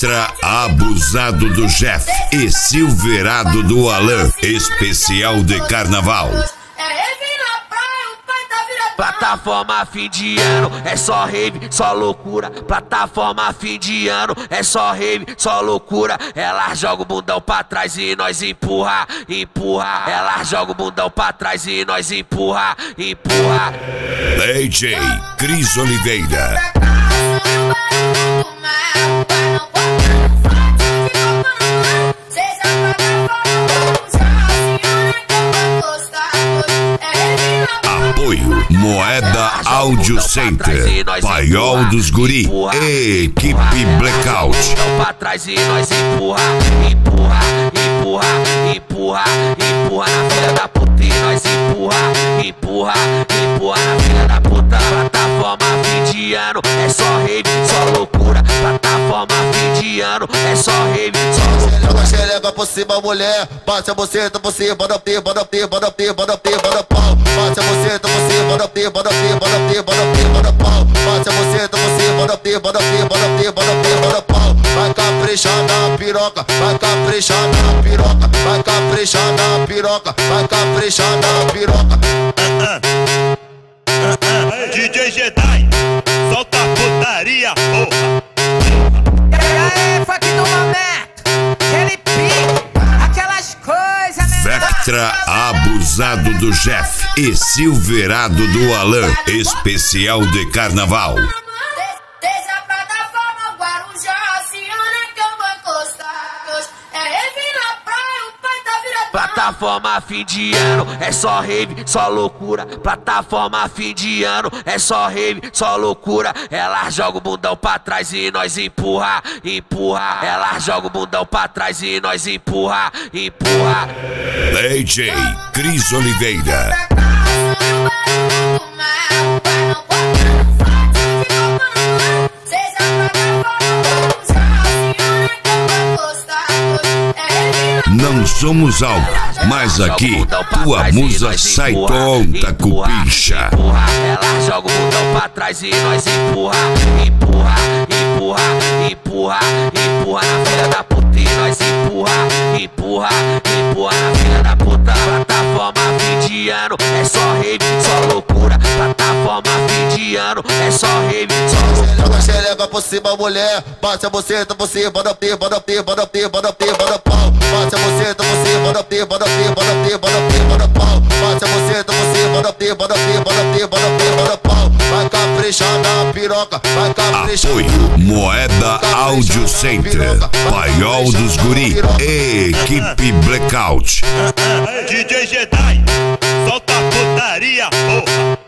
Vectra abusado do Jeff e Silverado do Alan, especial de carnaval. Plataforma fim de ano, é só rave, só loucura. Plataforma fim de ano, é só rave, só loucura. Ela joga o bundão pra trás e nós empurra, empurra. Ela joga o bundão pra trás e nós empurra, empurra. DJ Cris Oliveira. Apoio Moeda Audio Center, Paiol dos Guri e equipe Blackout. Pra trás e nós empurra, empurra, empurra, empurra, empurra na filha da puta e nós empurra, empurra, empurra na filha da puta. Plataforma fim de ano, é só rave, só loucura. Plataforma fim de ano, é só rave, só loucura. Joga a xereca por cima, mulher. Bate a buceta por cima, bota pé, bota pé, bota pé, bota pé, bota pau. Bate a buceta por cima, bota pé, bota pé, bota pé, bota pé, bota pau. Bate a buceta por cima, bota pé, bota pé, bota pé, bota pé, bota pau. Vai caprichar na piroca, vai caprichar na piroca, vai caprichar na piroca, vai caprichar na piroca. DJ Jedi, solta a putaria, porra. Funk do momento, aquele pique, aquelas coisas, né? Vectra abusado do Jeff e Silverado do Alan, especial de carnaval. Desde a plataforma Guarujá, Oceana que eu vou encostar. É rave na praia, o pai tá virado. Plataforma fim de ano, é só rave, só loucura. Plataforma fim de ano, é só rave, só loucura. Ela joga o bundão pra trás e nós empurra, empurra. Ela joga o bundão pra trás e nós empurra, empurra. DJ Cris Oliveira. Não somos algo, mas aqui tua musa sai tonta, cupincha. Ela joga o bundão pra trás e nós empurra, empurra, empurra, empurra, empurra na filha da puta e nós empurra, empurra, empurra na filha da puta. Plataforma fim de ano, é só rave, só loucura. Plataforma fim de ano, é só rave, só loucura. Joga a xereca por cima, mulher. Bate a buceta por cima, bota pé, bota pé, bota pé, bota pé, bota pau. Bate a buceta por cima, bota pé, bota pé, bota pé, bota pé, bota pau. Bate a buceta por cima, bota pé, bota pé, bota pé, bota pé, bota pau. Vai caprichar na piroca, vai caprichar. Apoio Moeda Audio Center, Paiol dos Guri e equipe Blackout. DJ Jedi, solta a putaria, porra.